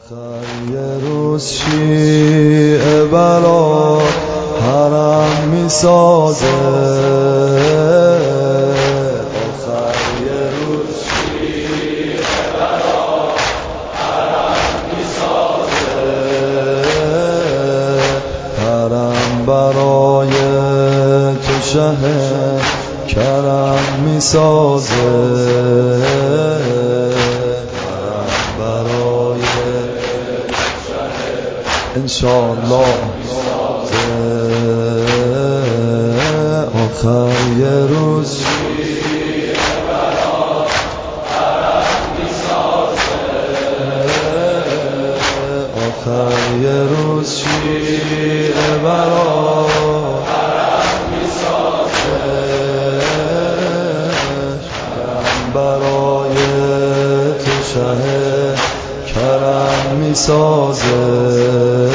آخر یه روز شیعه برا حرم میسازه، آخر یه روز شیعه برا حرم میسازه، حرم برای تو شه کرم میسازه، انشاءالله آخر یه روز شیعه برا حرم میسازه، آخر یه روز شیعه برا حرم میسازه، حرم برای تو شه کرم میسازه،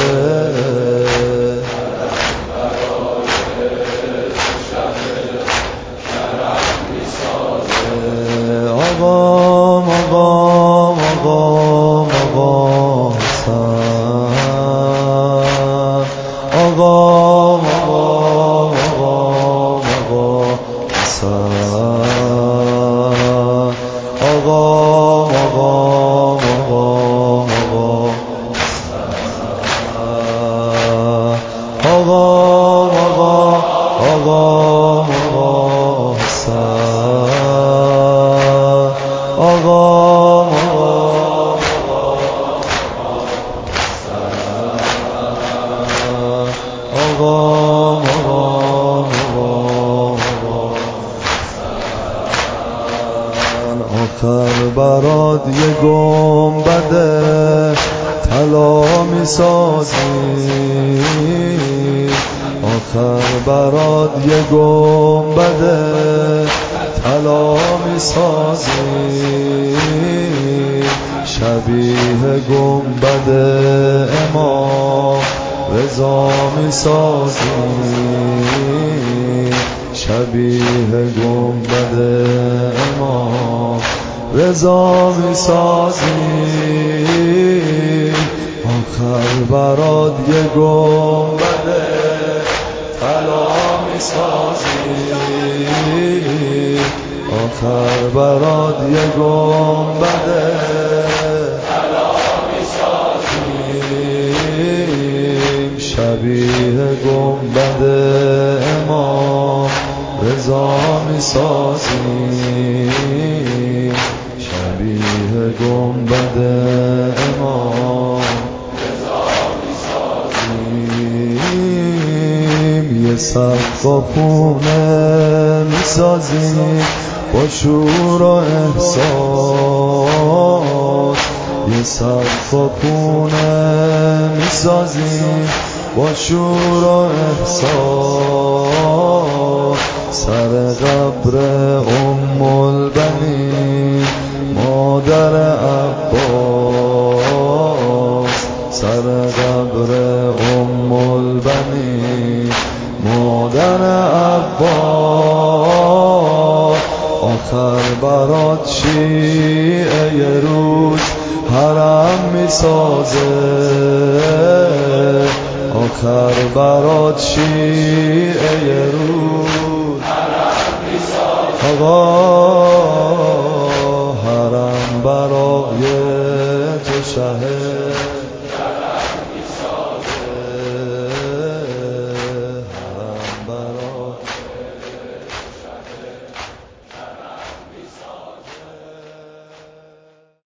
آخر برات یه گنبد طلا میسازی، آخر برات یه گنبد طلا میسازی، شبیه گنبد امام رضا میسازی، شبیه گنبد امام رضا میسازی، آخر برات یه گنبد طلا میسازی، آخر برات یه گنبد طلا میسازی، شبیه گنبد امام رضا میسازی، شبیه گنبد امام رضا میسازی، یه سقف و خونه میسازی با شور و احساس، یه سقف و خونه میسازی با شور و احساس، سر قبر ام البنین مادر عباس، سر قبر ام البنین مادر عباس، آخر برات شیعه یه روز حرم میسازه، آخر برات شیعه یه روز حرم میسازه، آقا حرم برای تو شه کرم میسازه،